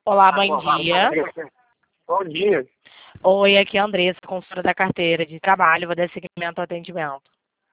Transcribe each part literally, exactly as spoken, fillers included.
Olá, bom dia. Bom dia. Oi, aqui é a Andressa, consultora da carteira de trabalho. Vou dar seguimento ao atendimento.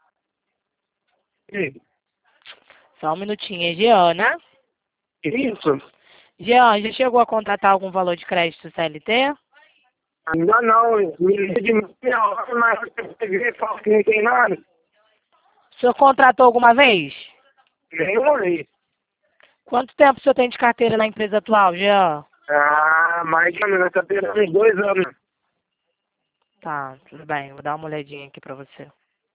Sim. Só um minutinho. É Giana? Isso? Jean, já chegou a contratar algum valor de crédito C L T? Ainda não. Me liga de meia hora, mas eu peguei e falo que não tem nada. O senhor contratou alguma vez? Nem olhei. Quanto tempo o senhor tem de carteira na empresa atual, Jean? Ah, mas já tá pegando uns dois anos. Tá, tudo bem. Vou dar uma olhadinha aqui pra você.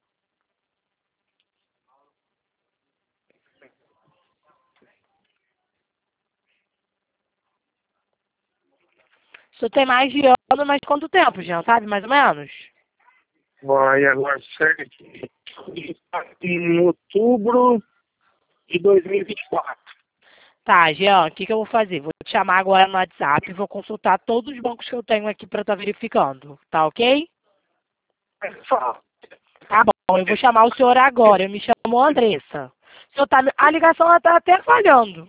O senhor tem mais de ano, mas quanto tempo, Jean? Sabe, mais ou menos? Vai agora certo. Em outubro de dois mil e vinte e quatro. Tá, Jean, o que, que eu vou fazer? Vou te chamar agora no WhatsApp e vou consultar todos os bancos que eu tenho aqui pra estar verificando. Tá ok? É só. Tá bom, eu vou chamar o senhor agora. Eu me chamo Andressa. O senhor tá, me- a ligação ela tá até falhando.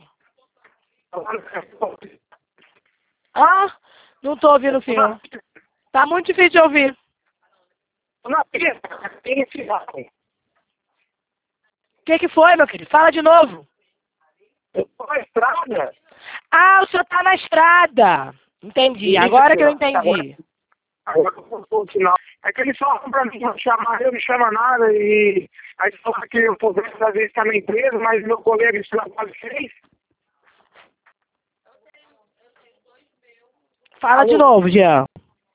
Ah, não tô ouvindo o senhor. Tá muito difícil de ouvir. Na pista, tem esse lado. O que que foi, meu querido? Fala de novo. Eu tô na estrada. Ah, o senhor tá na estrada. Entendi, agora que eu entendi. Agora eu vou o sinal. É que eles falam pra mim não chamar, eu não chama nada e aí falam que eu tô vendo às vezes está na empresa, mas meu colega de trabalho fez. Fala de novo, Jean.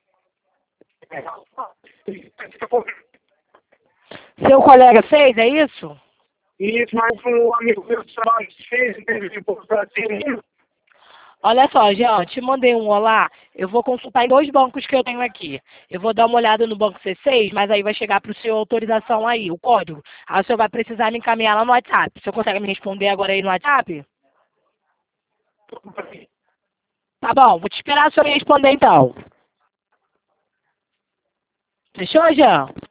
Seu colega fez, é isso? Isso, mas um amigo meu de trabalho fez, teve pra ter. Olha só, Jean, te mandei um olá. Eu vou consultar em dois bancos que eu tenho aqui. Eu vou dar uma olhada no banco C seis, mas aí vai chegar para o senhor autorização aí, o código. Aí o senhor vai precisar me encaminhar lá no WhatsApp. O senhor consegue me responder agora aí no WhatsApp? Tá bom, vou te esperar o senhor me responder então. Fechou, Jean?